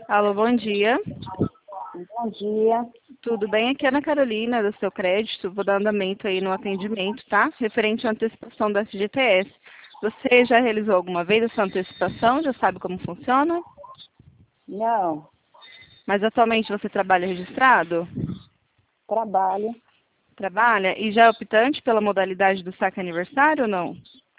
Alô, bom dia. Bom dia. Tudo bem? Aqui é a Ana Carolina, do seu crédito. Vou dar andamento aí no atendimento, tá? Referente à antecipação da FGTS. Você já realizou alguma vez essa antecipação? Já sabe como funciona? Não, Mas atualmente você trabalha registrado? trabalho. Trabalha? E já é optante pela modalidade do saque aniversário ou não?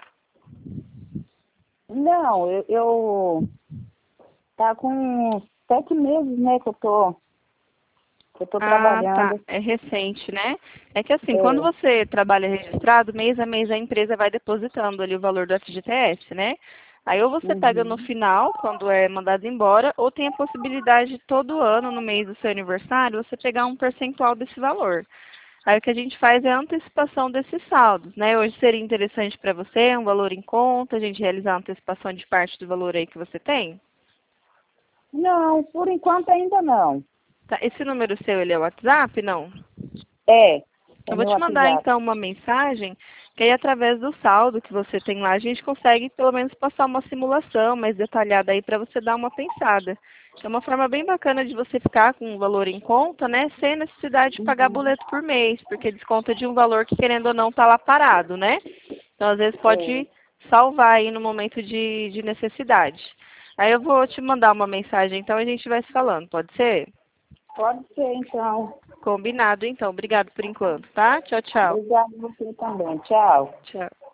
Não, eu tá com 7 meses, né, que eu tô Ah, tá. trabalhando. É recente, né? É que assim, quando É. você trabalha registrado, mês a mês a empresa vai depositando ali o valor do FGTS, né? Aí ou você pega no Uhum. final, quando é mandado embora, ou tem a possibilidade todo ano, no mês do seu aniversário, você pegar um percentual desse valor. Aí o que a gente faz é a antecipação desses saldos, né? Hoje seria interessante para você, um valor em conta, a gente realizar a antecipação de parte do valor aí que você tem? Não, por enquanto ainda não. Tá, esse número seu, ele é o WhatsApp? Não? É Eu vou meu te mandar WhatsApp. então uma mensagem, que aí através do saldo que você tem lá, a gente consegue pelo menos passar uma simulação mais detalhada aí para você dar uma pensada. É uma forma bem bacana de você ficar com o valor em conta, né? Sem necessidade de pagar Uhum. boleto por mês, porque desconta de um valor que querendo ou não tá lá parado, né? Então às vezes É. pode salvar aí no momento de necessidade. Aí eu vou te mandar uma mensagem, então a gente vai se falando, pode ser? Pode ser, então. Combinado, então. Obrigado por enquanto, tá? Tchau, tchau. Obrigada a você também. Tchau. Tchau.